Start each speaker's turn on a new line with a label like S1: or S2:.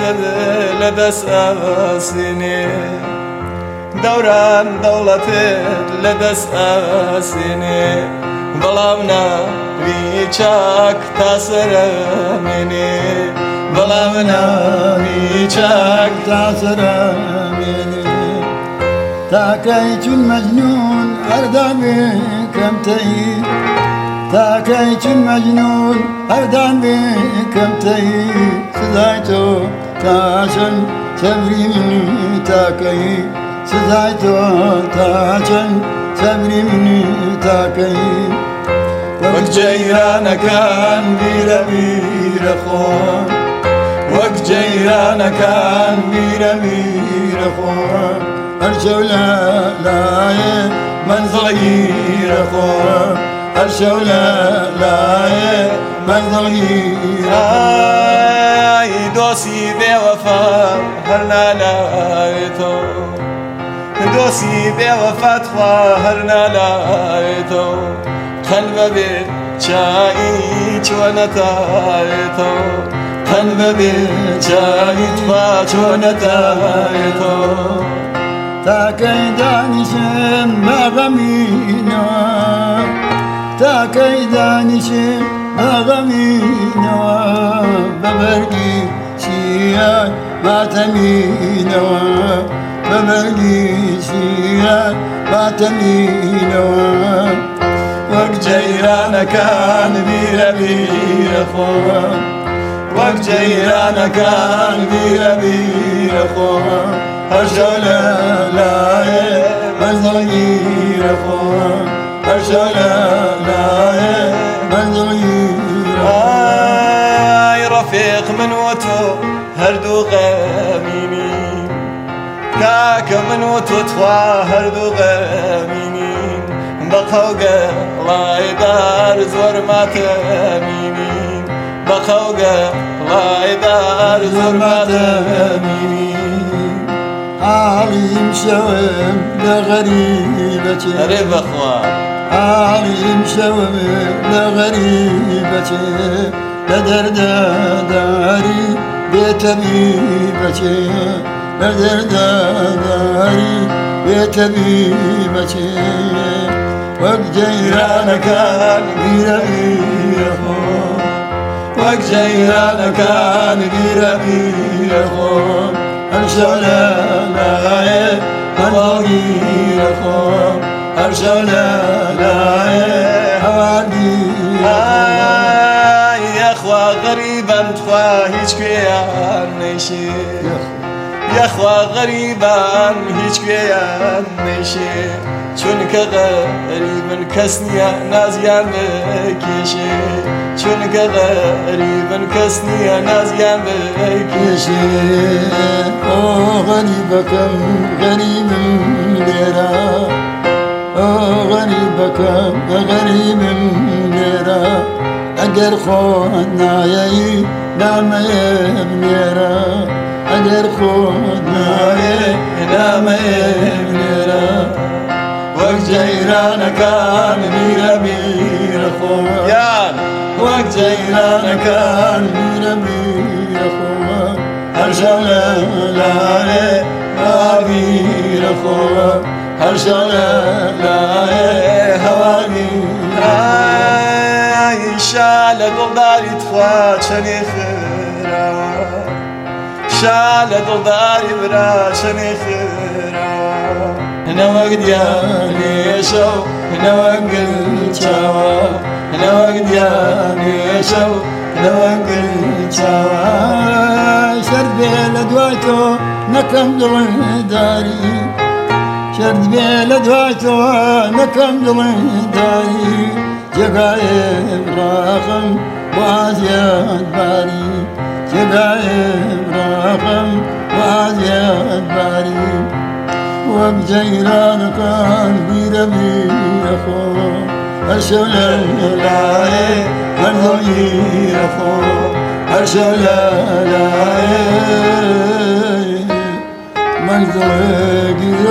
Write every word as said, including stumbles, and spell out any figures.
S1: لدەست ئەسینێ دەوران دەوڵەتت لەدەست ئەسینێ بەڵام ناوی چاک تا سەرەمێنێ بەڵام ناوی چاک تا سەرەمێنێ
S2: تاکەی چون مەجنون هەردان بێ کەمتەی تاکەی چون مەجنون هەردان بێ کەمتەی سزای تۆ تاچەند سەبری منی تاکەی سزای تۆ تاچەند سەبری منی تاکەی
S1: وەک جەیرانەکان بیرە بیرە خۆم وەک جەیرانەکان بیرە بیرە خۆم
S2: هەر شەو لە لایێ مەنزڵگیرە خۆم هەر شەو لە لایێ مەنزڵگیرە
S1: ئای دۆسی بێوەفا هەر نالایێتەوە دۆسی بێوەفات خوا هەر نالایێتەوە قەن بەبێ چایی چۆنەتایێتەوە قەن بەبێ چایی خوا چۆنەتایێتەوە
S2: تاکەی دانیشم بە غەمینەوە تاکەی دانیشم بە غەمینەوە بە بەرگی چیان ماتەمینەوە بە بەرگی چیان ماتەمینەوە
S1: وەک جەیرانەکان بیرە بیرە خۆم وەک جەیرانەکان بیرە بیرە خۆم هەر شەو لە لایێ مەنزڵگیرە خۆم هەر شەو لە لایێ مەنزڵگیرە ئای ڕەفیق من و تۆ هەردوو غەمینین کاکە من و تۆ توا هەردوو غەمینین بە قەوگەڵای دار زۆر ماتەمینین بە قەوگەڵای دار زۆر ماتەمینین
S2: حاڵیم شەوم لە غەریبەچێ
S1: ئەرێ بەخوا
S2: حاڵیم شەوم لە غەریبەچێ لە دەردەداری بێتەبیبەچێ لە دەردەداری بێتەبیبەچێ وەک
S1: جەیرانەکان بیرە بیرە خۆم وەک جەیرانەکان بیرە بیرە خۆم
S2: هەر شەو لە لایێ
S1: هەواگیرە خۆم هەر شەو لە لایێ
S2: هەواگیرە
S1: ئای یەخوا غەریبەن تخوا هیچ کوێیان نەیشێ یەخوا غەریبان هیچ کوێیان نەیشێ چونکە غەریبن کەس نییە نازیان بکێشێ چونکە غەریبن کەس نییە نازیان بکێشێ
S2: ئۆ غەریبەکەم غەریبم لێرە ئۆ غەریبەکەم غەریبم لێرە ئەگەر خۆت نایەی نامەیەم لێرە ئەگەر خۆت نایەی
S1: نامەیەم لێرە وەک جەیرانەکان بیرە بیرە خۆم یان وەک جەیرانەکان
S2: بیرە بیرە خۆم
S1: هەر شەو لە لایێ هەواگیرە خۆم هەر شەو لە لایێ هەواگیرە ئای شا لە دڵداری تخوا چەنێ خراوە شا لە دڵداری برا چەنێ خراوە نەوەک دیانێشە و نەوەک گلچاوە نەوەک دیانێشە و نەوەک گلچاوە
S2: شەرد بێ لە دوای تۆ نەکەم دڵداری شەرد بێ لە دوای تۆ نەکەم دڵداری جێگایەک ڕاقم وازیاد باری جێگایەک ڕاقم وازیاد باری وەک جەیرانەکان بیرە بیرە خۆم هەر شەو لە لایێ مەنزڵگیرە خۆم هەر شەو لە لایێ مەنزڵگیرە